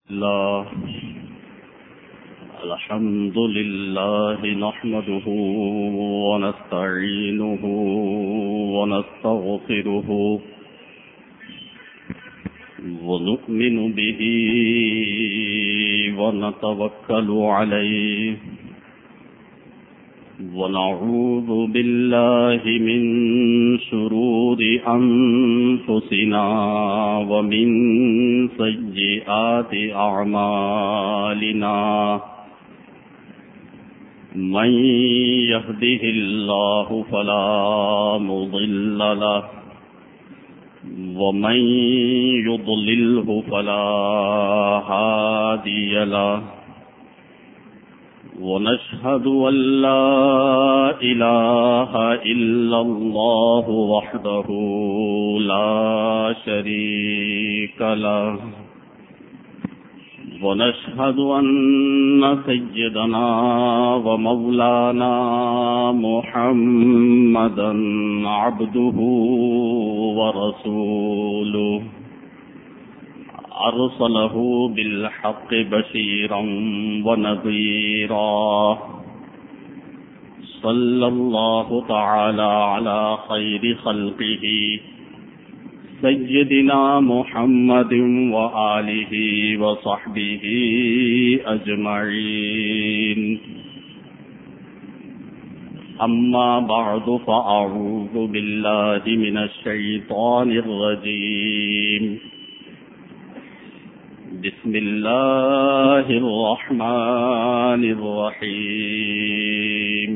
الله الحمد لله نحمده ونستعينه ونستغفره ونؤمن به ونتوكل عليه ونعوذ بالله من شرور أنفسنا ومن سيئات أعمالنا من يهده الله فلا مضل له ومن يضلله فلا هادي له ونشهد أن لا إله إلا الله وحده لا شريك له ونشهد أن سيدنا ومولانا محمدا عبده ورسوله أرسله بالحق بشيرا ونذيرا صلى الله تعالى على خير خلقه سيدنا محمد وآله وصحبه أجمعين أما بعد فأعوذ بالله من الشيطان الرجيم بسم الله الرحمن الرحيم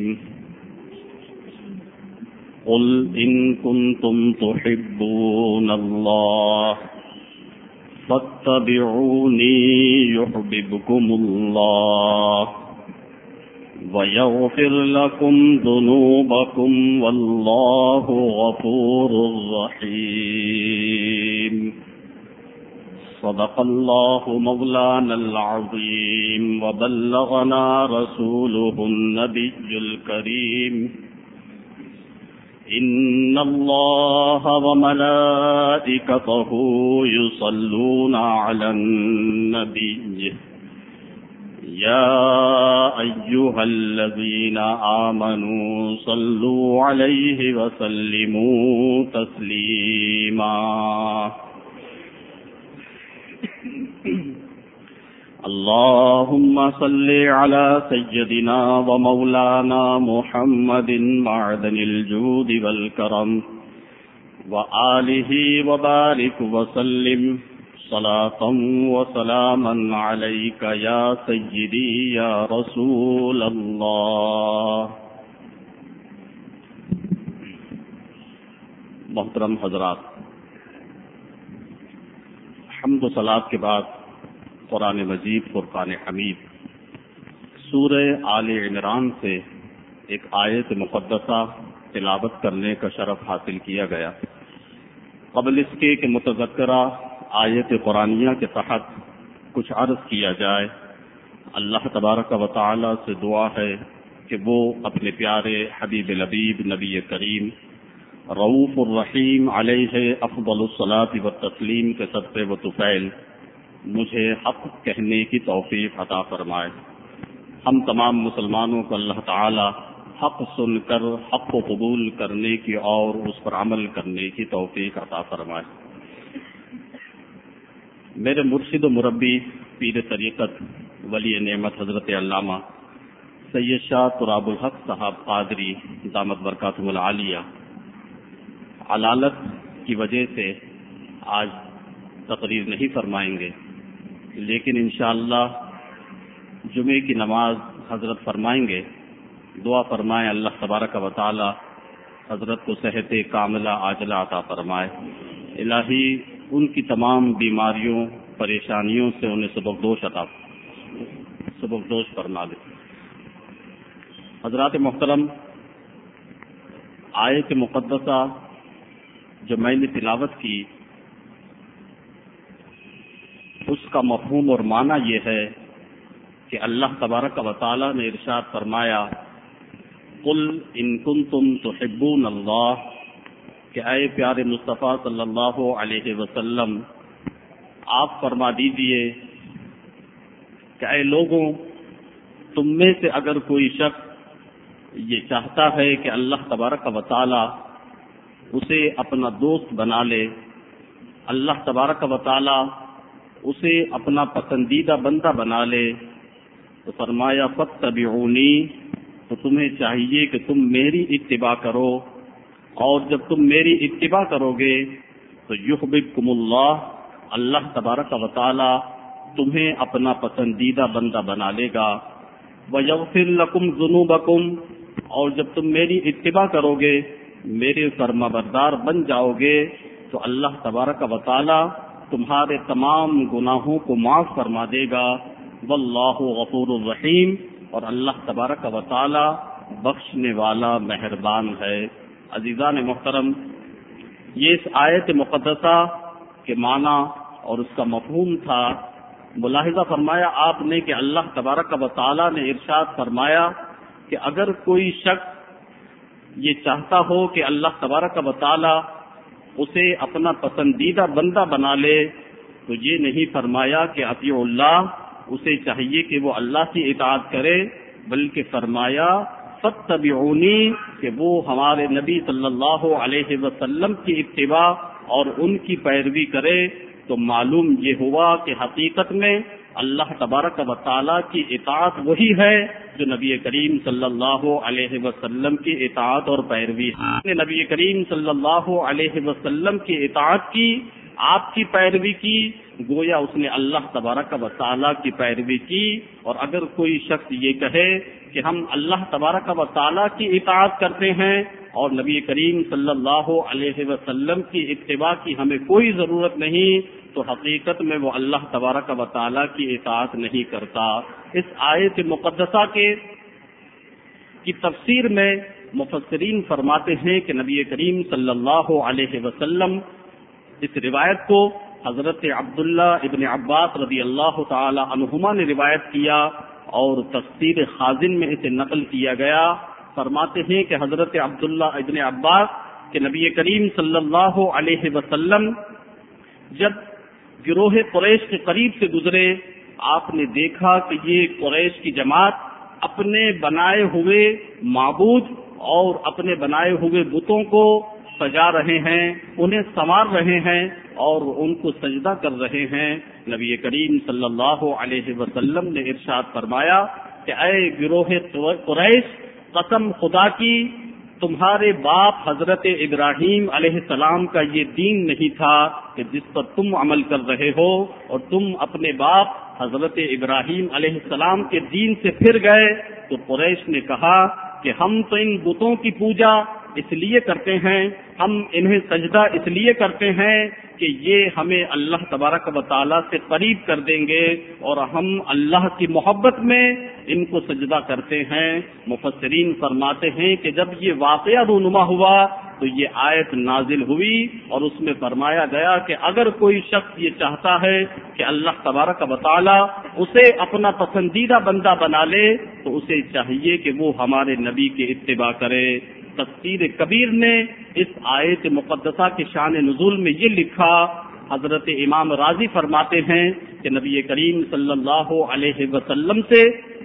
قل إن كنتم تحبون الله فاتبعوني يحببكم الله ويغفر لكم ذنوبكم والله غفور رحيم صدق الله مولانا العظيم وبلغنا رسوله النبي الكريم إن الله وملائكته يصلون على النبي يا أيها الذين آمنوا صلوا عليه وسلموا تسليما اللهم صل على سيدنا ومولانا محمد معدن الجود والكرم وآله وبارك وسلم صلاة وسلاما عليك يا سيدي يا رسول الله. محترم حضرات، حمد و صلاۃ کے بعد قرآن مجید فرقان حمید سورہ آل عمران سے ایک آیت مقدسہ تلاوت کرنے کا شرف حاصل کیا گیا. قبل اس کے کہ متذکرہ آیت قرآنیہ کے تحت کچھ عرض کیا جائے، اللہ تبارک و تعالی سے دعا ہے کہ وہ اپنے پیارے حبیب لبیب نبی کریم رؤوف الرحیم علیہ افضل الصلاۃ والتسلیم کے صدقے و طفیل مجھے حق کہنے کی توفیق عطا فرمائے. ہم تمام مسلمانوں کو اللہ تعالی حق سن کر حق کو قبول کرنے کی اور اس پر عمل کرنے کی توفیق عطا فرمائے. میرے مرشد و مربی پیر طریقت ولی نعمت حضرت علامہ سید شاہ تراب الحق صاحب قادری دامت برکاتہ العالیہ علالت کی وجہ سے آج تقریر نہیں فرمائیں گے، لیکن انشاءاللہ جمعے کی نماز حضرت فرمائیں گے. دعا فرمائیں اللہ تبارک و تعالی حضرت کو صحت کاملہ عاجلہ عطا فرمائے. الہی ان کی تمام بیماریوں پریشانیوں سے انہیں سبکدوش فرما دے. حضرات محترم، آیت مقدسہ جو میں نے تلاوت کی اس کا مفہوم اور معنی یہ ہے کہ اللہ تبارک و تعالی نے ارشاد فرمایا قل ان کنتم تحبون اللہ، کہ اے پیارے مصطفیٰ صلی اللہ علیہ وسلم آپ فرما دیجئے کہ اے لوگوں، تم میں سے اگر کوئی شخص یہ چاہتا ہے کہ اللہ تبارک و تعالی اسے اپنا دوست بنا لے، اللہ تبارک و تعالی اسے اپنا پسندیدہ بندہ بنا لے، تو فرمایا فاتبعونی، تو تمہیں چاہیے کہ تم میری اتباع کرو، اور جب تم میری اتباع کرو گے تو یحببکم اللہ، اللہ تبارک و تعالی تمہیں اپنا پسندیدہ بندہ بنا لے گا، ویغفر لکم ذنوبکم، اور جب تم میری اتباع کرو گے، میرے فرما بردار بن جاؤ گے، تو اللہ تبارک و تعالی تمہارے تمام گناہوں کو معاف فرما دے گا، واللہ غفور الرحیم، اور اللہ تبارک و تعالی بخشنے والا مہربان ہے۔ عزیزان محترم، یہ اس آیت مقدسہ کے معنی اور اس کا مفہوم تھا۔ ملاحظہ فرمایا آپ نے کہ اللہ تبارک و تعالی نے ارشاد فرمایا کہ اگر کوئی شخص یہ چاہتا ہو کہ اللہ تبارک و تعالی اسے اپنا پسندیدہ بندہ بنا لے، تو یہ نہیں فرمایا کہ اطیع اللہ، اسے چاہیے کہ وہ اللہ کی اطاعت کرے، بلکہ فرمایا فاتبعونی، کہ وہ ہمارے نبی صلی اللہ علیہ وسلم کی اتباع اور ان کی پیروی کرے۔ تو معلوم یہ ہوا کہ حقیقت میں اللہ تبارک و تعالیٰ کی اطاعت وہی ہے جو نبی کریم صلی اللہ علیہ وسلم کی اطاعت اور پیروی ہے۔ نبی کریم صلی اللہ علیہ وسلم کی اطاعت کی، آپ کی پیروی کی، گویا اس نے اللہ تبارک و تعالیٰ کی پیروی کی۔ اور اگر کوئی شخص یہ کہے کہ ہم اللہ تبارک و تعالیٰ کی اطاعت کرتے ہیں اور نبی کریم صلی اللہ علیہ وسلم کی اتباع کی ہمیں کوئی ضرورت نہیں، تو حقیقت میں وہ اللہ تبارک و تعالیٰ کی اطاعت نہیں کرتا۔ اس آیت مقدسہ کی تفسیر میں مفسرین فرماتے ہیں کہ نبی کریم صلی اللہ علیہ وسلم اس روایت کو حضرت عبداللہ ابن عباس رضی اللہ تعالی عنہما نے روایت کیا، اور تفسیر خازن میں اسے نقل کیا گیا۔ فرماتے ہیں کہ حضرت عبداللہ ابن عباس کہ نبی کریم صلی اللہ علیہ وسلم جب گروہ قریش کے قریب سے گزرے، آپ نے دیکھا کہ یہ قریش کی جماعت اپنے بنائے ہوئے معبود اور اپنے بنائے ہوئے بتوں کو سجا رہے ہیں، انہیں سنوار رہے ہیں اور ان کو سجدہ کر رہے ہیں۔ نبی کریم صلی اللہ علیہ وسلم نے ارشاد فرمایا کہ اے گروہ قریش، قسم خدا کی تمہارے باپ حضرت ابراہیم علیہ السلام کا یہ دین نہیں تھا کہ جس پر تم عمل کر رہے ہو، اور تم اپنے باپ حضرت ابراہیم علیہ السلام کے دین سے پھر گئے۔ تو قریش نے کہا کہ ہم تو ان بتوں کی پوجا اس لیے کرتے ہیں، ہم انہیں سجدہ اس لیے کرتے ہیں کہ یہ ہمیں اللہ تبارک و تعالیٰ سے قریب کر دیں گے، اور ہم اللہ کی محبت میں ان کو سجدہ کرتے ہیں۔ مفسرین فرماتے ہیں کہ جب یہ واقعہ رونما ہوا تو یہ آیت نازل ہوئی، اور اس میں فرمایا گیا کہ اگر کوئی شخص یہ چاہتا ہے کہ اللہ تبارک و تعالیٰ اسے اپنا پسندیدہ بندہ بنا لے، تو اسے چاہیے کہ وہ ہمارے نبی کی اتباع کرے۔ تفسیر کبیر نے اس آیت مقدسہ کے شان نزول میں یہ لکھا، حضرت امام راضی فرماتے ہیں کہ نبی کریم صلی اللہ علیہ وسلم سے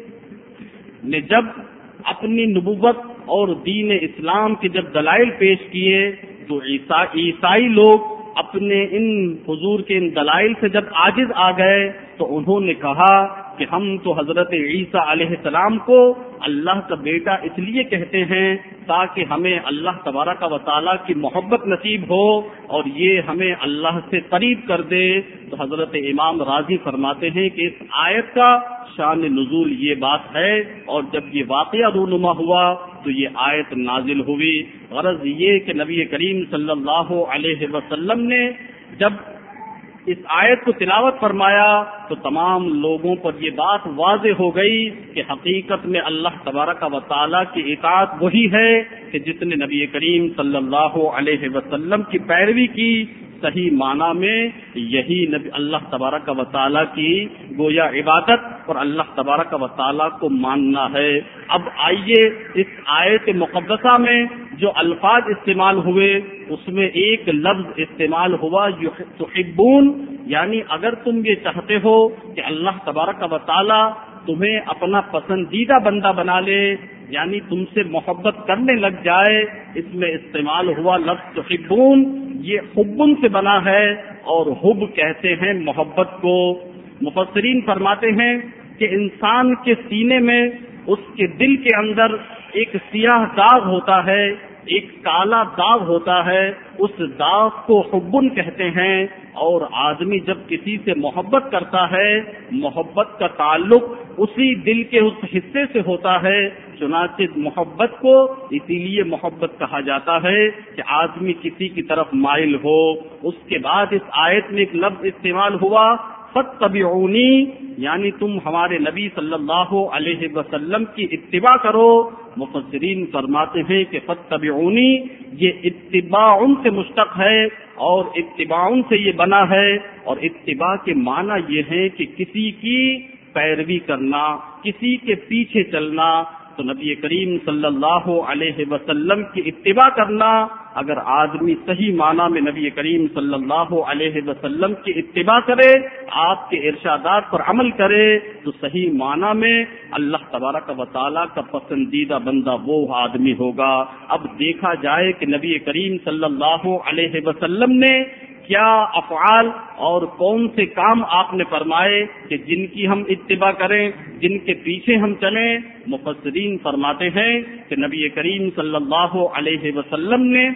نے جب اپنی نبوت اور دین اسلام کے جب دلائل پیش کیے، تو عیسائی لوگ اپنے ان حضور کے ان دلائل سے جب عاجز آ گئے، تو انہوں نے کہا کہ ہم تو حضرت عیسیٰ علیہ السلام کو اللہ کا بیٹا اس لیے کہتے ہیں تاکہ ہمیں اللہ تبارک و تعالیٰ کی محبت نصیب ہو اور یہ ہمیں اللہ سے قریب کر دے۔ تو حضرت امام راضی فرماتے ہیں کہ اس آیت کا شان نزول یہ بات ہے، اور جب یہ واقعہ رونما ہوا تو یہ آیت نازل ہوئی۔ غرض یہ کہ نبی کریم صلی اللہ علیہ وسلم نے جب اس آیت کو تلاوت فرمایا تو تمام لوگوں پر یہ بات واضح ہو گئی کہ حقیقت میں اللہ تبارک و تعالیٰ کی اطاعت وہی ہے کہ جس نے نبی کریم صلی اللہ علیہ وسلم کی پیروی کی۔ صحیح معنی میں یہی نبی اللہ تبارک و تعالیٰ کی گویا عبادت اور اللہ تبارک و تعالیٰ کو ماننا ہے۔ اب آئیے اس آیت مقدسہ میں جو الفاظ استعمال ہوئے اس میں ایک لفظ استعمال ہوا تحبون، یعنی اگر تم یہ چاہتے ہو کہ اللہ تبارک و تعالی تمہیں اپنا پسندیدہ بندہ بنا لے، یعنی تم سے محبت کرنے لگ جائے، اس میں استعمال ہوا لفظ تحبون۔ یہ حبن سے بنا ہے اور حب کہتے ہیں محبت کو۔ مفسرین فرماتے ہیں کہ انسان کے سینے میں، اس کے دل کے اندر ایک سیاہ داغ ہوتا ہے، ایک کالا داغ ہوتا ہے، اس داغ کو حبن کہتے ہیں۔ اور آدمی جب کسی سے محبت کرتا ہے، محبت کا تعلق اسی دل کے اس حصے سے ہوتا ہے، چنانچہ محبت کو اسی لیے محبت کہا جاتا ہے کہ آدمی کسی کی طرف مائل ہو۔ اس کے بعد اس آیت میں ایک لفظ استعمال ہوا فاتبعونی، یعنی تم ہمارے نبی صلی اللہ علیہ وسلم کی اتباع کرو۔ مفسرین فرماتے ہیں کہ فاتبعونی یہ اتباع سے مشتق ہے اور اتباع سے یہ بنا ہے، اور اتباع کے معنی یہ ہے کہ کسی کی پیروی کرنا، کسی کے پیچھے چلنا۔ تو نبی کریم صلی اللہ علیہ وسلم کی اتباع کرنا، اگر آدمی صحیح معنی میں نبی کریم صلی اللہ علیہ وسلم کی اتباع کرے، آپ کے ارشادات پر عمل کرے، تو صحیح معنی میں اللہ تبارک و تعالیٰ کا پسندیدہ بندہ وہ آدمی ہوگا۔ اب دیکھا جائے کہ نبی کریم صلی اللہ علیہ وسلم نے کیا افعال اور کون سے کام آپ نے فرمائے کہ جن کی ہم اتباع کریں، جن کے پیچھے ہم چلیں۔ مفسرین فرماتے ہیں کہ نبی کریم صلی اللہ علیہ وسلم نے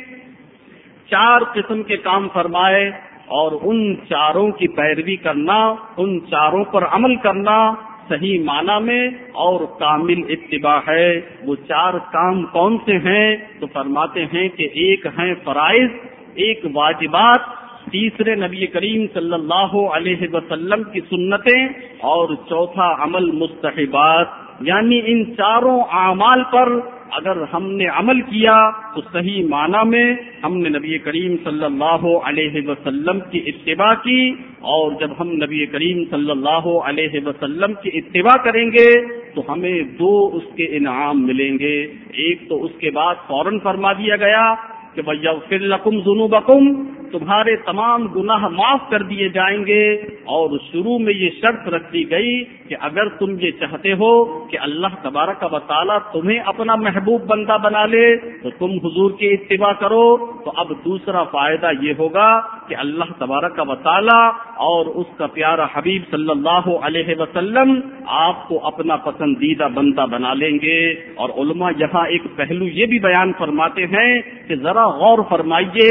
4 قسم کے کام فرمائے، اور ان چاروں کی پیروی کرنا، ان چاروں پر عمل کرنا صحیح معنی میں اور کامل اتباع ہے۔ وہ 4 کام کون سے ہیں؟ تو فرماتے ہیں کہ ایک ہیں فرائض، ایک واجبات، تیسرے نبی کریم صلی اللہ علیہ وسلم کی سنتیں، اور چوتھا عمل مستحبات۔ یعنی ان چاروں اعمال پر اگر ہم نے عمل کیا تو صحیح معنی میں ہم نے نبی کریم صلی اللہ علیہ وسلم کی اتباع کی، اور جب ہم نبی کریم صلی اللہ علیہ وسلم کی اتباع کریں گے تو ہمیں 2 اس کے انعام ملیں گے۔ ایک تو اس کے بعد فوراً فرما دیا گیا کہ وَيَغْفِرْ لَكُمْ ذُنُوبَكُمْ، تمہارے تمام گناہ معاف کر دیے جائیں گے، اور شروع میں یہ شرط رکھ دی گئی کہ اگر تم یہ چاہتے ہو کہ اللہ تبارک و تعالیٰ تمہیں اپنا محبوب بندہ بنا لے تو تم حضور کی اتباع کرو۔ تو اب دوسرا فائدہ یہ ہوگا کہ اللہ تبارک و تعالیٰ اور اس کا پیارا حبیب صلی اللہ علیہ وسلم آپ کو اپنا پسندیدہ بندہ بنا لیں گے۔ اور علماء یہاں ایک پہلو یہ بھی بیان فرماتے ہیں کہ ذرا غور فرمائیے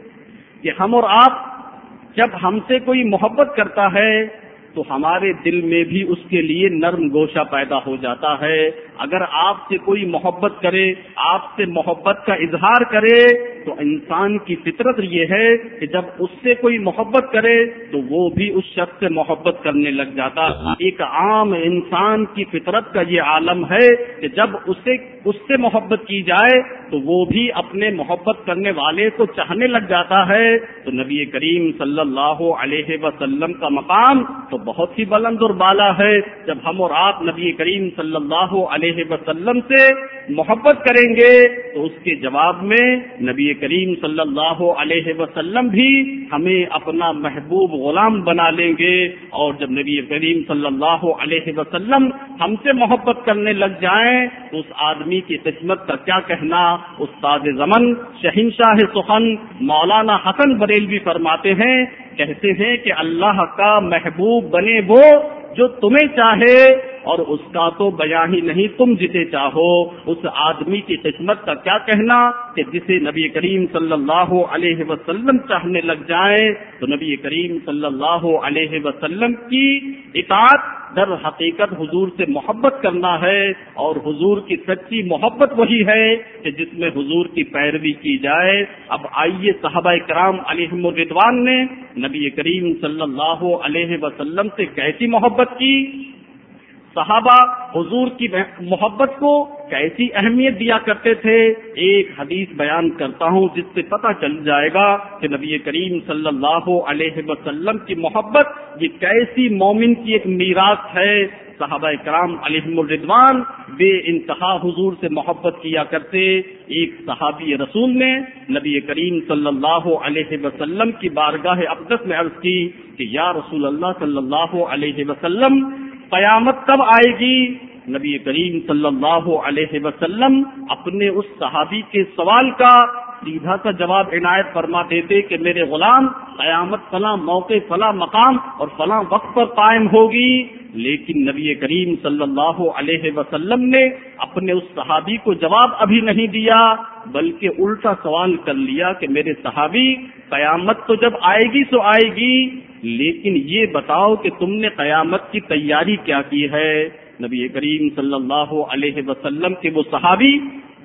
کہ ہم اور آپ جب ہم سے کوئی محبت کرتا ہے تو ہمارے دل میں بھی اس کے لیے نرم گوشہ پیدا ہو جاتا ہے۔ اگر آپ سے کوئی محبت کرے، آپ سے محبت کا اظہار کرے، تو انسان کی فطرت یہ ہے کہ جب اس سے کوئی محبت کرے تو وہ بھی اس شخص سے محبت کرنے لگ جاتا۔ ایک عام انسان کی فطرت کا یہ عالم ہے کہ جب اس سے محبت کی جائے تو وہ بھی اپنے محبت کرنے والے کو چاہنے لگ جاتا ہے۔ تو نبی کریم صلی اللہ علیہ وسلم کا مقام تو بہت ہی بلند اور بالا ہے۔ جب ہم اور آپ نبی کریم صلی اللہ علیہ وسلم سے محبت کریں گے تو اس کے جواب میں نبی کریم صلی اللہ علیہ وسلم بھی ہمیں اپنا محبوب غلام بنا لیں گے، اور جب نبی کریم صلی اللہ علیہ وسلم ہم سے محبت کرنے لگ جائیں تو اس آدمی کی قسمت کا کیا کہنا۔ استاد زمن شہنشاہ سخن مولانا حسن بریلوی فرماتے ہیں، کہتے ہیں کہ اللہ کا محبوب بنے وہ جو تمہیں چاہے، اور اس کا تو بیاں ہی نہیں، تم جسے چاہو۔ اس آدمی کی قسمت کا کیا کہنا کہ جسے نبی کریم صلی اللہ علیہ وسلم چاہنے لگ جائیں۔ تو نبی کریم صلی اللہ علیہ وسلم کی اطاعت در حقیقت حضور سے محبت کرنا ہے، اور حضور کی سچی محبت وہی ہے کہ جس میں حضور کی پیروی کی جائے۔ اب آئیے صحابہ کرام علیہم الرضوان نے نبی کریم صلی اللہ علیہ وسلم سے کیسی محبت کی، صحابہ حضور کی محبت کو کیسی اہمیت دیا کرتے تھے۔ ایک حدیث بیان کرتا ہوں جس سے پتہ چل جائے گا کہ نبی کریم صلی اللہ علیہ وسلم کی محبت یہ کیسی مومن کی ایک میراث ہے۔ صحابہ کرام علیہم الرضوان بے انتہا حضور سے محبت کیا کرتے. ایک صحابی رسول نے نبی کریم صلی اللہ علیہ وسلم کی بارگاہ اقدس میں عرض کی کہ یا رسول اللہ صلی اللہ علیہ وسلم قیامت کب آئے گی؟ نبی کریم صلی اللہ علیہ وسلم اپنے اس صحابی کے سوال کا سیدھا سا جواب عنایت فرما دیتے کہ میرے غلام، قیامت فلاں موقع، فلاں مقام اور فلاں وقت پر قائم ہوگی. لیکن نبی کریم صلی اللہ علیہ وسلم نے اپنے اس صحابی کو جواب ابھی نہیں دیا، بلکہ الٹا سوال کر لیا کہ میرے صحابی، قیامت تو جب آئے گی سو آئے گی، لیکن یہ بتاؤ کہ تم نے قیامت کی تیاری کیا کی ہے؟ نبی کریم صلی اللہ علیہ وسلم کے وہ صحابی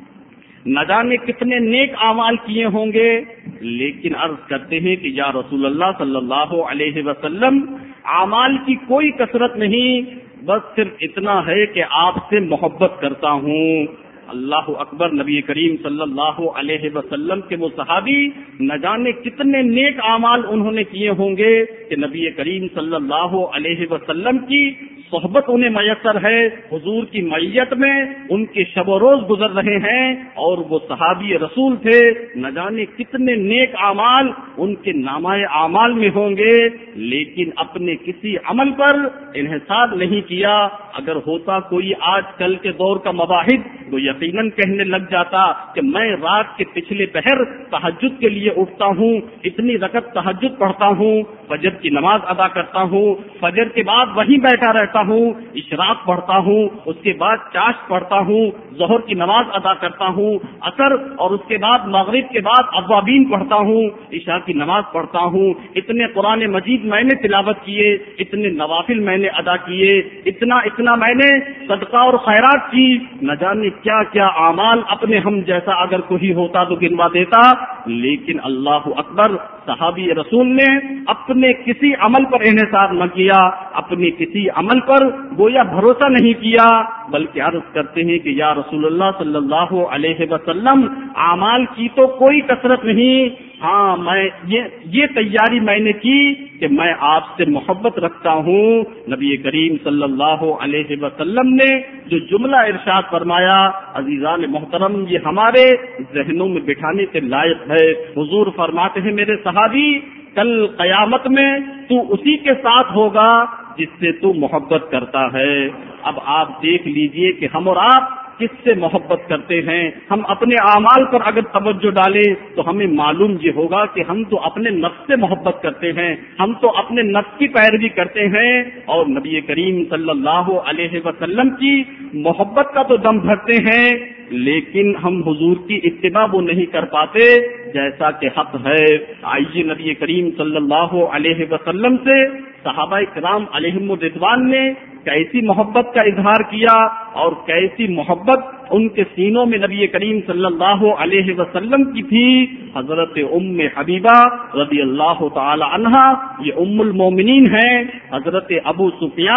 نہ جانے کتنے نیک اعمال کیے ہوں گے، لیکن عرض کرتے ہیں کہ یا رسول اللہ صلی اللہ علیہ وسلم اعمال کی کوئی کثرت نہیں، بس صرف اتنا ہے کہ آپ سے محبت کرتا ہوں. اللہ اکبر. نبی کریم صلی اللہ علیہ وسلم کے وہ صحابی نہ جانے کتنے نیک اعمال انہوں نے کیے ہوں گے کہ نبی کریم صلی اللہ علیہ وسلم کی صحبت انہیں میسر ہے، حضور کی معیت میں ان کے شب و روز گزر رہے ہیں، اور وہ صحابی رسول تھے. نہ جانے کتنے نیک اعمال ان کے نامہ اعمال میں ہوں گے، لیکن اپنے کسی عمل پر انحصار نہیں کیا. اگر ہوتا کوئی آج کل کے دور کا مباحث تو یقیناً کہنے لگ جاتا کہ میں رات کے پچھلے پہر تہجد کے لیے اٹھتا ہوں، اتنی رکعت تہجد پڑھتا ہوں، فجر کی نماز ادا کرتا ہوں، فجر کے بعد وہیں بیٹھا رہتا ہوں، اشراق پڑھتا ہوں، اس کے بعد چاشت پڑھتا ہوں، ظہر کی نماز ادا کرتا ہوں، عصر اور اس کے بعد مغرب کے بعد اوابین پڑھتا ہوں، عشاء کی نماز پڑھتا ہوں، اتنے قرآن مجید میں نے تلاوت کیے، اتنے نوافل میں نے ادا کیے، اتنا میں نے صدقہ اور خیرات کی، نہ جانے کیا کیا اعمال اپنے ہم جیسا اگر کوئی ہوتا تو گنوا دیتا. لیکن اللہ اکبر، صحابی رسول نے اپنے کسی عمل پر انحصار نہ کیا، اپنے کسی عمل پر گویا بھروسہ نہیں کیا، بلکہ عرض کرتے ہیں کہ یا رسول اللہ صلی اللہ علیہ وسلم اعمال کی تو کوئی کثرت نہیں، ہاں میں یہ تیاری میں نے کی کہ میں آپ سے محبت رکھتا ہوں. نبی کریم صلی اللہ علیہ وسلم نے جو جملہ ارشاد فرمایا، عزیزان محترم، یہ ہمارے ذہنوں میں بٹھانے کے لائق ہے. حضور فرماتے ہیں میرے صحابی، کل قیامت میں تو اسی کے ساتھ ہوگا جس سے تو محبت کرتا ہے. اب آپ دیکھ لیجئے کہ ہم اور آپ کس سے محبت کرتے ہیں. ہم اپنے اعمال پر اگر توجہ ڈالیں تو ہمیں معلوم یہ ہوگا کہ ہم تو اپنے نفس سے محبت کرتے ہیں، ہم تو اپنے نفس کی پیروی کرتے ہیں، اور نبی کریم صلی اللہ علیہ وسلم کی محبت کا تو دم بھرتے ہیں، لیکن ہم حضور کی اتباع وہ نہیں کر پاتے جیسا کہ حق ہے. آئیے نبی کریم صلی اللہ علیہ وسلم سے صحابہ کرام علیہم الرضوان نے کیسی محبت کا اظہار کیا، اور کیسی محبت ان کے سینوں میں نبی کریم صلی اللہ علیہ وسلم کی تھی. حضرت ام حبیبہ رضی اللہ تعالی عنہا، یہ ام المومنین ہیں، حضرت ابو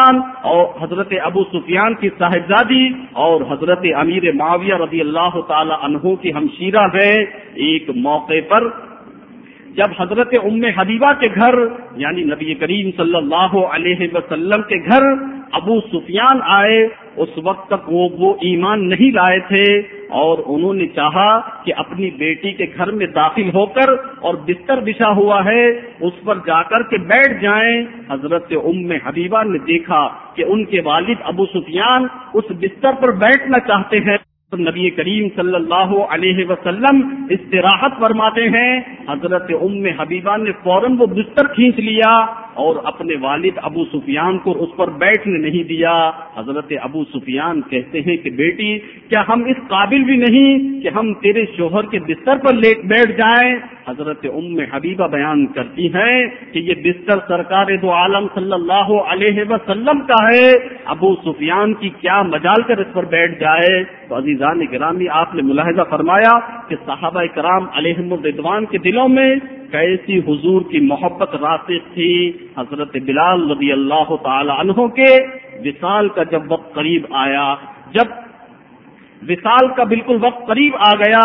سفیان کی صاحبزادی اور حضرت امیر معاویہ رضی اللہ تعالی عنہ کی ہمشیرہ ہیں. ایک موقع پر جب حضرت ام حبیبہ کے گھر یعنی نبی کریم صلی اللہ علیہ وسلم کے گھر ابو سفیان آئے، اس وقت تک وہ ایمان نہیں لائے تھے، اور انہوں نے چاہا کہ اپنی بیٹی کے گھر میں داخل ہو کر اور بستر بچھا ہوا ہے اس پر جا کر کے بیٹھ جائیں. حضرت ام حبیبہ نے دیکھا کہ ان کے والد ابو سفیان اس بستر پر بیٹھنا چاہتے ہیں. نبی کریم صلی اللہ علیہ وسلم استراحت فرماتے ہیں. حضرت ام حبیبہ نے فوراً وہ بستر کھینچ لیا اور اپنے والد ابو سفیان کو اس پر بیٹھنے نہیں دیا. حضرت ابو سفیان کہتے ہیں کہ بیٹی، کیا ہم اس قابل بھی نہیں کہ ہم تیرے شوہر کے بستر پر بیٹھ جائیں؟ حضرت ام حبیبہ بیان کرتی ہیں کہ یہ بستر سرکار دو عالم صلی اللہ علیہ وسلم کا ہے، ابو سفیان کی کیا مجال کر اس پر بیٹھ جائے. تو عزیزان گرامی، آپ نے ملاحظہ فرمایا کہ صحابہ کرام علیہم الرضوان کے دلوں میں کیسی حضور کی محبت راسخ تھی. حضرت بلال رضی اللہ تعالی عنہ کے وصال کا جب وقت قریب آیا، جب وصال کا بالکل وقت قریب آ گیا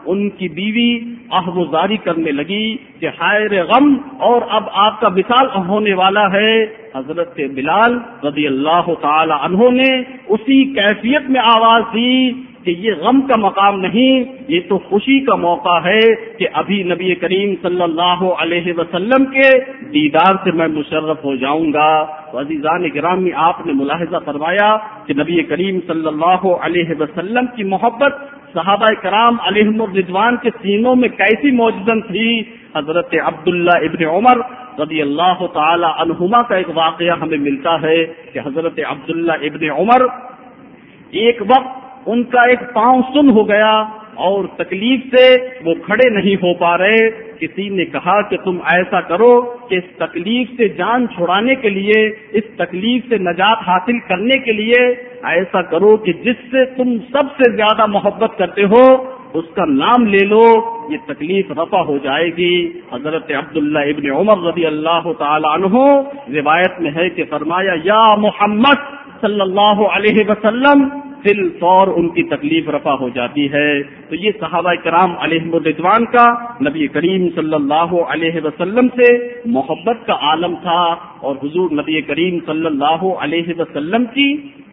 ان کی بیوی آہوزاری کرنے لگی کہ ہائے غم، اور اب آپ کا وصال ہونے والا ہے۔ حضرت بلال رضی اللہ تعالی عنہ نے اسی کیفیت میں آواز دی کہ یہ غم کا مقام نہیں، یہ تو خوشی کا موقع ہے کہ ابھی نبی کریم صلی اللہ علیہ وسلم کے دیدار سے میں مشرف ہو جاؤں گا۔ تو عزیزان گرامی، آپ نے ملاحظہ فرمایا کہ نبی کریم صلی اللہ علیہ وسلم کی محبت صحابہ کرام علیہم الرضوان کے سینوں میں کیسی موجزن تھی۔ حضرت عبداللہ ابن عمر رضی اللہ تعالی عنہما کا ایک واقعہ ہمیں ملتا ہے کہ حضرت عبداللہ ابن عمر ایک وقت ان کا ایک پاؤں سن ہو گیا اور تکلیف سے وہ کھڑے نہیں ہو پا رہے۔ کسی نے کہا کہ تم ایسا کرو کہ اس تکلیف سے جان چھڑانے کے لیے، اس تکلیف سے نجات حاصل کرنے کے لیے ایسا کرو کہ جس سے تم سب سے زیادہ محبت کرتے ہو اس کا نام لے لو، یہ تکلیف رفع ہو جائے گی۔ حضرت عبداللہ ابن عمر رضی اللہ تعالی عنہ روایت میں ہے کہ فرمایا یا محمد صلی اللہ علیہ وسلم، فی الفور ان کی تکلیف رفع ہو جاتی ہے۔ تو یہ صحابہ کرام علیہم الرضوان کا نبی کریم صلی اللہ علیہ وسلم سے محبت کا عالم تھا، اور حضور نبی کریم صلی اللہ علیہ وسلم کی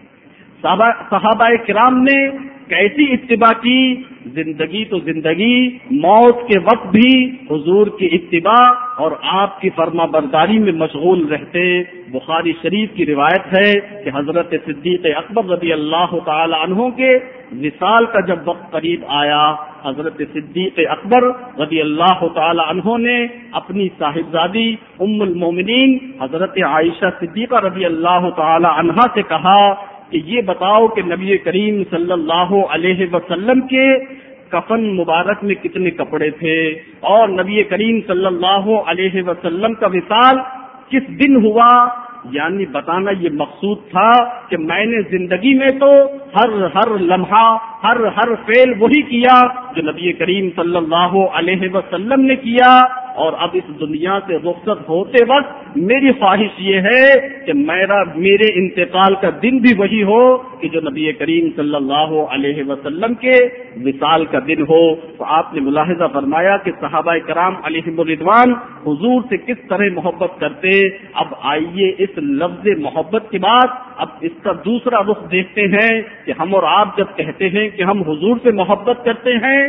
صحابہ کرام نے کیسی اتباع کی۔ زندگی تو زندگی، موت کے وقت بھی حضور کی اتباع اور آپ کی فرما برداری میں مشغول رہتے۔ بخاری شریف کی روایت ہے کہ حضرت صدیق اکبر رضی اللہ تعالی عنہ کے وصال کا جب وقت قریب آیا، حضرت صدیق اکبر رضی اللہ تعالی عنہ نے اپنی صاحبزادی ام المومنین حضرت عائشہ صدیقہ رضی اللہ تعالی عنہا سے کہا کہ یہ بتاؤ کہ نبی کریم صلی اللہ علیہ وسلم کے کفن مبارک میں کتنے کپڑے تھے، اور نبی کریم صلی اللہ علیہ وسلم کا وصال کس دن ہوا۔ یعنی بتانا یہ مقصود تھا کہ میں نے زندگی میں تو ہر لمحہ ہر فعل وہی کیا جو نبی کریم صلی اللہ علیہ وسلم نے کیا، اور اب اس دنیا سے رخصت ہوتے وقت میری خواہش یہ ہے کہ میرے انتقال کا دن بھی وہی ہو کہ جو نبی کریم صلی اللہ علیہ وسلم کے وصال کا دن ہو۔ تو آپ نے ملاحظہ فرمایا کہ صحابہ کرام علیہم الرضوان حضور سے کس طرح محبت کرتے۔ اب آئیے اس لفظ محبت کے بعد اب اس کا دوسرا رخ دیکھتے ہیں کہ ہم اور آپ جب کہتے ہیں کہ ہم حضور سے محبت کرتے ہیں،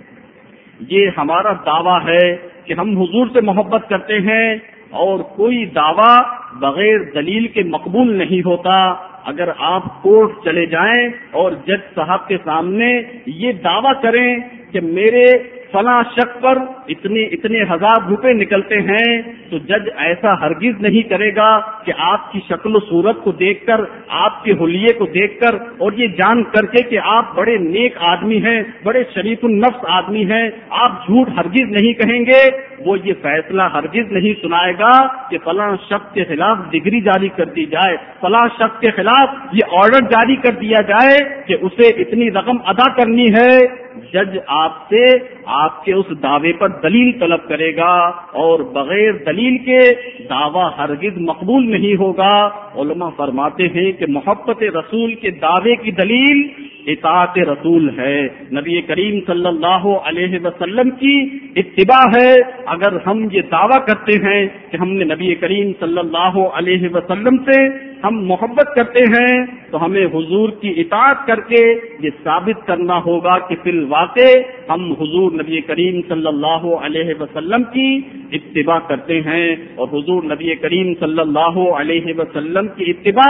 یہ ہمارا دعویٰ ہے کہ ہم حضور سے محبت کرتے ہیں، اور کوئی دعویٰ بغیر دلیل کے مقبول نہیں ہوتا۔ اگر آپ کورٹ چلے جائیں اور جج صاحب کے سامنے یہ دعویٰ کریں کہ میرے فلاں شخص پر اتنے ہزار روپے نکلتے ہیں، تو جج ایسا ہرگز نہیں کرے گا کہ آپ کی شکل و صورت کو دیکھ کر، آپ کے حلیے کو دیکھ کر، اور یہ جان کر کے کہ آپ بڑے نیک آدمی ہیں، بڑے شریف النفس آدمی ہیں، آپ جھوٹ ہرگز نہیں کہیں گے۔ وہ یہ فیصلہ ہرگز نہیں سنائے گا کہ فلاں شخص کے خلاف ڈگری جاری کر دی جائے، فلاں شخص کے خلاف یہ آرڈر جاری کر دیا جائے کہ اسے اتنی رقم ادا کرنی ہے۔ جج آپ سے آپ کے اس دعوے پر دلیل طلب کرے گا، اور بغیر دلیل کے دعویٰ ہرگز مقبول نہیں ہوگا۔ علماء فرماتے ہیں کہ محبت رسول کے دعوے کی دلیل اطاعت رسول ہے، نبی کریم صلی اللہ علیہ وسلم کی اتباع ہے۔ اگر ہم یہ دعویٰ کرتے ہیں کہ ہم نے نبی کریم صلی اللہ علیہ وسلم سے ہم محبت کرتے ہیں، تو ہمیں حضور کی اطاعت کر کے یہ ثابت کرنا ہوگا کہ فی الواقع ہم حضور نبی کریم صلی اللہ علیہ وسلم کی اتباع کرتے ہیں، اور حضور نبی کریم صلی اللہ علیہ وسلم کی اتباع،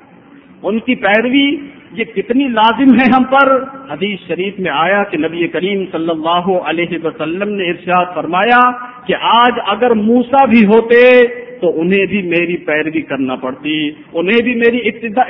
ان کی پیروی یہ کتنی لازم ہے ہم پر۔ حدیث شریف میں آیا کہ نبی کریم صلی اللہ علیہ وسلم نے ارشاد فرمایا کہ آج اگر موسیٰ بھی ہوتے تو انہیں بھی میری پیروی کرنا پڑتی، انہیں بھی میری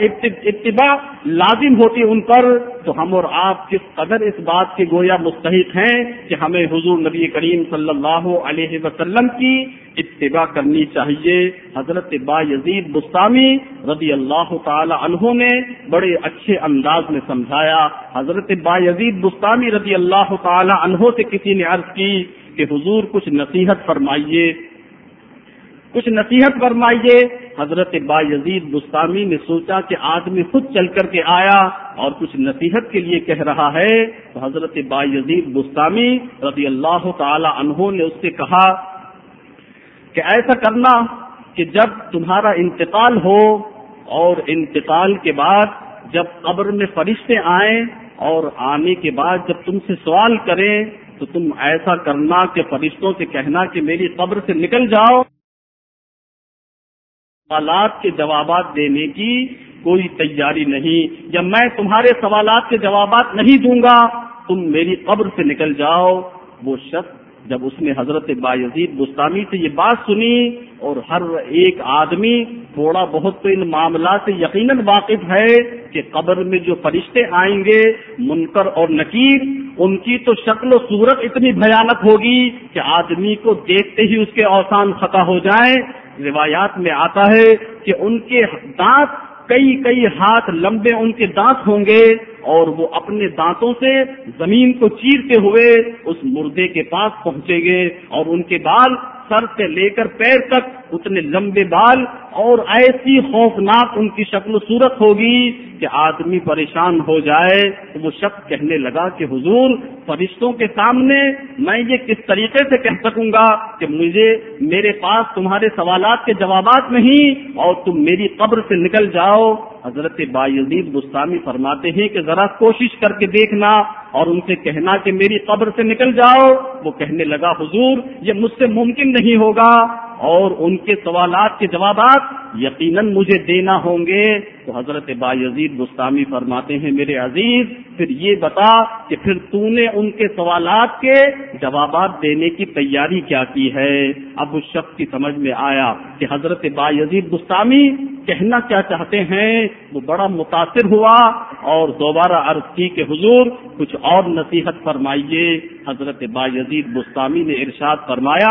اتباع لازم ہوتی ان پر۔ تو ہم اور آپ کس قدر اس بات کے گویا مستحق ہیں کہ ہمیں حضور نبی کریم صلی اللہ علیہ وسلم کی اتباع کرنی چاہیے۔ حضرت بایزید بسطامی رضی اللہ تعالی عنہ نے بڑے اچھے انداز میں سمجھایا۔ حضرت بایزید بسطامی رضی اللہ تعالی عنہ سے کسی نے عرض کی کہ حضور کچھ نصیحت فرمائیے۔ کچھ نصیحت فرمائیے۔ حضرت بایزید بستامی نے سوچا کہ آدمی خود چل کر کے آیا اور کچھ نصیحت کے لیے کہہ رہا ہے، تو حضرت بایزید بستامی رضی اللہ تعالی عنہ نے اس سے کہا کہ ایسا کرنا کہ جب تمہارا انتقال ہو اور انتقال کے بعد جب قبر میں فرشتے آئیں اور آنے کے بعد جب تم سے سوال کریں تو تم ایسا کرنا کہ فرشتوں سے کہنا کہ میری قبر سے نکل جاؤ، سوالات کے جوابات دینے کی کوئی تیاری نہیں، یا میں تمہارے سوالات کے جوابات نہیں دوں گا، تم میری قبر سے نکل جاؤ۔ وہ شخص جب اس نے حضرت بایزید بستامی سے یہ بات سنی، اور ہر ایک آدمی تھوڑا بہت تو ان معاملات سے یقیناً واقف ہے کہ قبر میں جو فرشتے آئیں گے منکر اور نکیر، ان کی تو شکل و صورت اتنی بھیانک ہوگی کہ آدمی کو دیکھتے ہی اس کے اوسان خطا ہو جائیں۔ روایات میں آتا ہے کہ ان کے دانت کئی ہاتھ لمبے ان کے دانت ہوں گے، اور وہ اپنے دانتوں سے زمین کو چیرتے ہوئے اس مردے کے پاس پہنچیں گے، اور ان کے بال سر سے لے کر پیر تک اتنے لمبے بال، اور ایسی خوفناک ان کی شکل و صورت ہوگی کہ آدمی پریشان ہو جائے۔ تو وہ شخص کہنے لگا کہ حضور، فرشتوں کے سامنے میں یہ کس طریقے سے کہہ سکوں گا کہ میرے پاس تمہارے سوالات کے جوابات نہیں اور تم میری قبر سے نکل جاؤ۔ حضرت بایزید بستامی فرماتے ہیں کہ ذرا کوشش کر کے دیکھنا اور ان سے کہنا کہ میری قبر سے نکل جاؤ۔ وہ کہنے لگا حضور، یہ مجھ سے ممکن نہیں ہوگا، اور ان کے سوالات کے جوابات یقیناً مجھے دینا ہوں گے۔ تو حضرت بایزید بستامی فرماتے ہیں میرے عزیز، پھر یہ بتا کہ پھر تو نے ان کے سوالات کے جوابات دینے کی تیاری کیا کی ہے؟ اب اس شخص کی سمجھ میں آیا کہ حضرت بایزید بستامی کہنا کیا چاہتے ہیں۔ وہ بڑا متاثر ہوا اور دوبارہ عرض کی کہ حضور کچھ اور نصیحت فرمائیے۔ حضرت بایزید بستامی نے ارشاد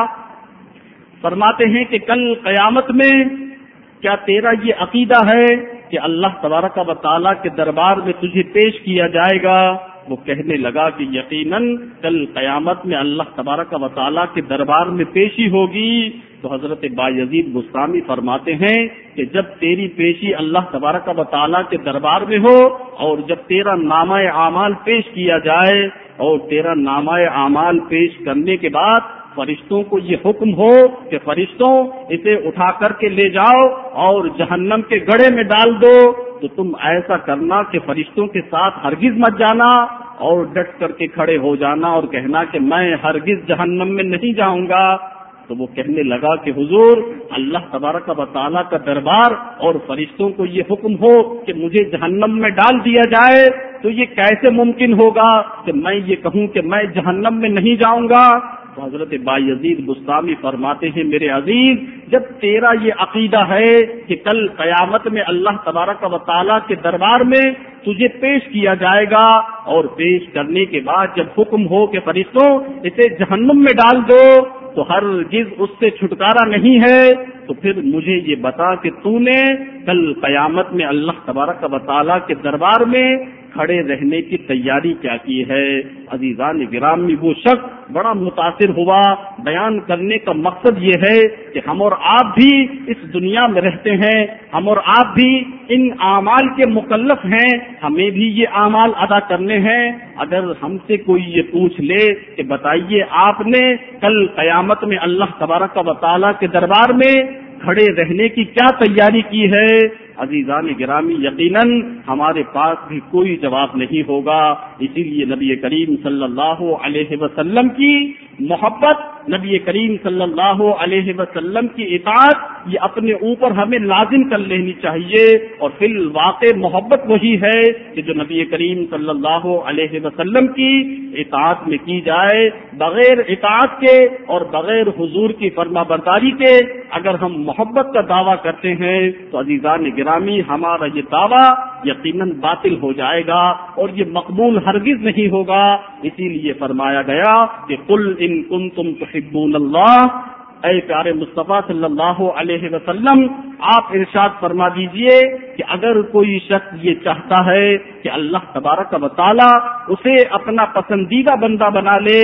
فرماتے ہیں کہ کل قیامت میں کیا تیرا یہ عقیدہ ہے کہ اللہ تبارک و تعالیٰ کے دربار میں تجھے پیش کیا جائے گا؟ وہ کہنے لگا کہ یقیناً کل قیامت میں اللہ تبارک و تعالیٰ کے دربار میں پیشی ہوگی۔ تو حضرت بایزید بستامی فرماتے ہیں کہ جب تیری پیشی اللہ تبارک و تعالیٰ کے دربار میں ہو اور جب تیرا نامہ اعمال پیش کیا جائے اور تیرا نامہ اعمال پیش کرنے کے بعد فرشتوں کو یہ حکم ہو کہ فرشتوں اسے اٹھا کر کے لے جاؤ اور جہنم کے گڑھے میں ڈال دو، تو تم ایسا کرنا کہ فرشتوں کے ساتھ ہرگز مت جانا اور ڈٹ کر کے کھڑے ہو جانا اور کہنا کہ میں ہرگز جہنم میں نہیں جاؤں گا۔ تو وہ کہنے لگا کہ حضور، اللہ تبارک و تعالیٰ کا دربار اور فرشتوں کو یہ حکم ہو کہ مجھے جہنم میں ڈال دیا جائے، تو یہ کیسے ممکن ہوگا کہ میں یہ کہوں کہ میں جہنم میں نہیں جاؤں گا؟ تو حضرت بایزید بستامی فرماتے ہیں میرے عزیز، جب تیرا یہ عقیدہ ہے کہ کل قیامت میں اللہ تبارک و تعالیٰ کے دربار میں تجھے پیش کیا جائے گا اور پیش کرنے کے بعد جب حکم ہو کہ فرشتوں اسے جہنم میں ڈال دو، تو ہرگز اس سے چھٹکارا نہیں ہے، تو پھر مجھے یہ بتا کہ تو نے کل قیامت میں اللہ تبارک و تعالیٰ کے دربار میں کھڑے رہنے کی تیاری کیا کی ہے؟ عزیزان گرامی، وہ شخص بڑا متاثر ہوا۔ بیان کرنے کا مقصد یہ ہے کہ ہم اور آپ بھی اس دنیا میں رہتے ہیں، ہم اور آپ بھی ان اعمال کے مکلف ہیں، ہمیں بھی یہ اعمال ادا کرنے ہیں۔ اگر ہم سے کوئی یہ پوچھ لے کہ بتائیے آپ نے کل قیامت میں اللہ تبارک و تعالیٰ کے دربار میں کھڑے رہنے کی کیا تیاری کی ہے؟ عزیزان گرامی، یقیناً ہمارے پاس بھی کوئی جواب نہیں ہوگا۔ اسی لیے نبی کریم صلی اللہ علیہ وسلم کی محبت، نبی کریم صلی اللہ علیہ وسلم کی اطاعت، یہ اپنے اوپر ہمیں لازم کر لینی چاہیے۔ اور فی الواقع محبت وہی ہے کہ جو نبی کریم صلی اللہ علیہ وسلم کی اطاعت میں کی جائے۔ بغیر اطاعت کے اور بغیر حضور کی فرما برداری کے اگر ہم محبت کا دعویٰ کرتے ہیں تو عزیزان گرامی، ہمارا یہ دعویٰ یقیناً باطل ہو جائے گا اور یہ مقبول ہرگز نہیں ہوگا۔ اسی لیے فرمایا گیا کہ قل ان کنتم تحبون اللہ، اے پیارے مصطفیٰ صلی اللہ علیہ وسلم، آپ ارشاد فرما دیجئے کہ اگر کوئی شخص یہ چاہتا ہے کہ اللہ تبارک و تعالی اسے اپنا پسندیدہ بندہ بنا لے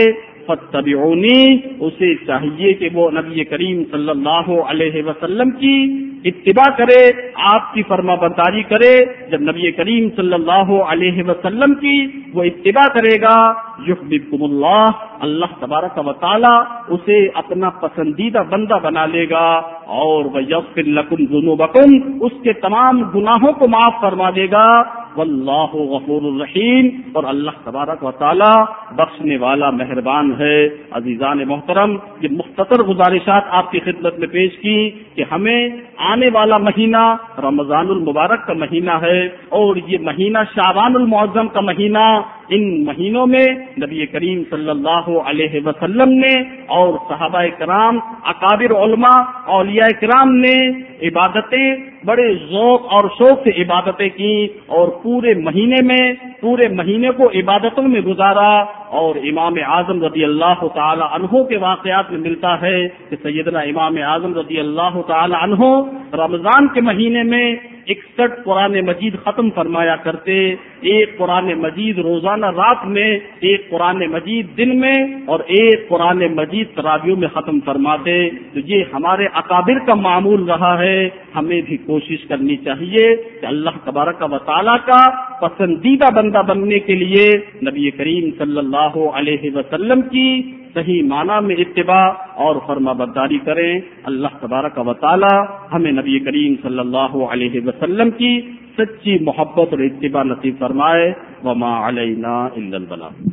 فاتبعونی، اسے چاہیے کہ وہ نبی کریم صلی اللہ علیہ وسلم کی اتباع کرے، آپ کی فرما برداری کرے۔ جب نبی کریم صلی اللہ علیہ وسلم کی وہ اتباع کرے گا، یحببکم اللہ، اللہ تبارک و تعالی اسے اپنا پسندیدہ بندہ بنا لے گا، اور ویغفر لکم ذنوبکم، اس کے تمام گناہوں کو معاف فرما دے گا۔ واللہ غفور الرحیم، اور اللہ تبارک و تعالی بخشنے والا مہربان ہے۔ عزیزان محترم، یہ مختصر گزارشات آپ کی خدمت میں پیش کی کہ ہمیں آنے والا مہینہ رمضان المبارک کا مہینہ ہے، اور یہ مہینہ شعبان المعظم کا مہینہ، ان مہینوں میں نبی کریم صلی اللہ علیہ وسلم نے اور صحابہ کرام، اکابر علماء، اولیاء کرام نے عبادتیں بڑے ذوق اور شوق سے عبادتیں کی، اور پورے مہینے کو عبادتوں میں گزارا۔ اور امام اعظم رضی اللہ تعالی عنہ کے واقعات میں ملتا ہے کہ سیدنا امام اعظم رضی اللہ تعالی عنہ رمضان کے مہینے میں 61 قرآن مجید ختم فرمایا کرتے، ایک قرآن مجید روزانہ رات میں، ایک قرآن مجید دن میں، اور ایک قرآن مجید تراویح میں ختم فرماتے۔ تو یہ ہمارے اکابر کا معمول رہا ہے، ہمیں بھی کوشش کرنی چاہیے کہ اللہ تبارک و تعالیٰ کا پسندیدہ بندہ بننے کے لیے نبی کریم صلی اللہ علیہ وسلم کی صحیح معنی میں اتباع اور فرما برداری کریں۔ اللہ تبارک و تعالی ہمیں نبی کریم صلی اللہ علیہ وسلم کی سچی محبت اور اتباع نصیب فرمائے۔ وما علینا الا البلاغ۔